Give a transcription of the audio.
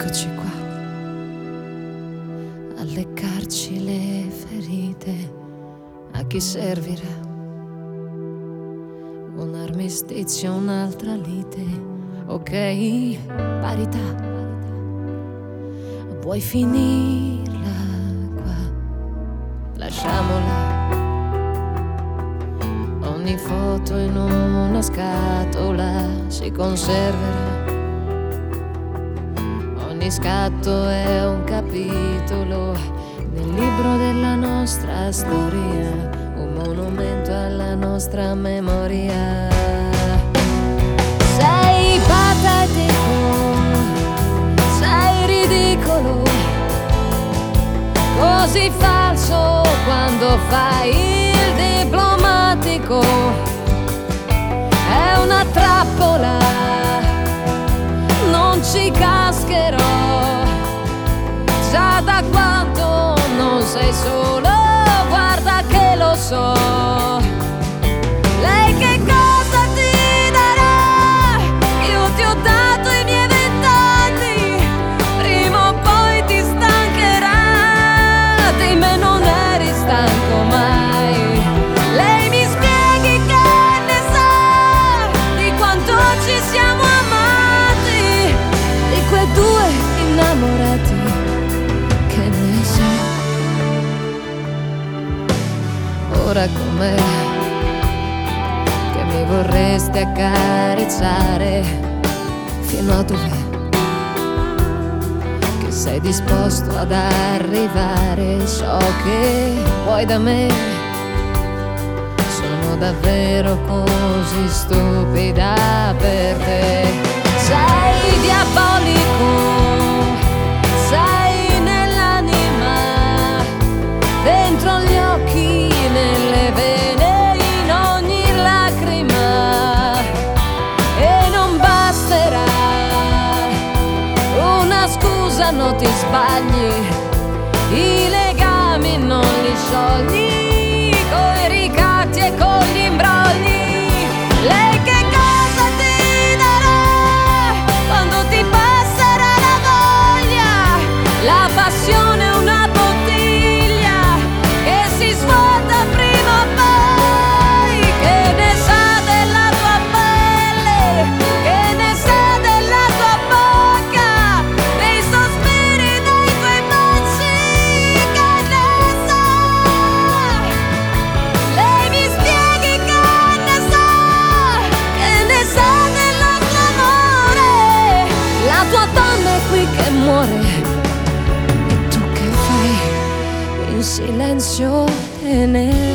Eccoci qua, a leccarci le ferite. A chi servirà un armistizio, un'altra lite? Ok, parità, vuoi finirla qua? Lasciamola, ogni foto in una scatola si conserverà. Ogni scatto è un capitolo nel libro della nostra storia, un monumento alla nostra memoria. Sei patetico, sei ridicolo, così falso quando fai il diplomatico. È una trappola, non ci cascherò. Già da quanto non sei solo, guarda che lo so. Lei che cosa ti darà? Io ti ho dato i miei 20 anni, prima o poi ti stancherà. Di me non eri stanco mai. Lei mi spieghi che ne sa di quanto ci siamo amati, di quei due innamorati. Ora com'è che mi vorresti accarezzare? Fino a dov'è che sei disposto ad arrivare? So che vuoi da me, sono davvero così stupida per te. Sei diabolico, sei nell'anima, dentro gli occhi, nelle vene, in ogni lacrima. E non basterà una scusa, non ti sbagli, i legami non li sciogli coi ricatti e con gli imbrogli. Lei che cosa ti darà quando ti passerà la voglia? La passione è una bottiglia che si svuota prima o poi. Che ne sa della tua pelle, che ne sa della tua bocca, dei sospiri dei tuoi baci, che ne sa? Lei mi spieghi che ne sa del nostro amore. La tua donna è qui che muore, e tu che fai in silenzio te ne